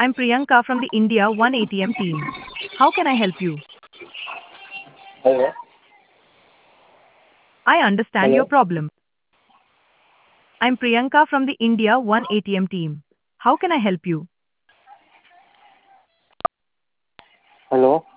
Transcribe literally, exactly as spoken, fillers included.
I'm Priyanka from the India One A T M team. How can I help you? Hello? I understand your Hello? problem. I'm Priyanka from the India One A T M team. How can I help you? Hello?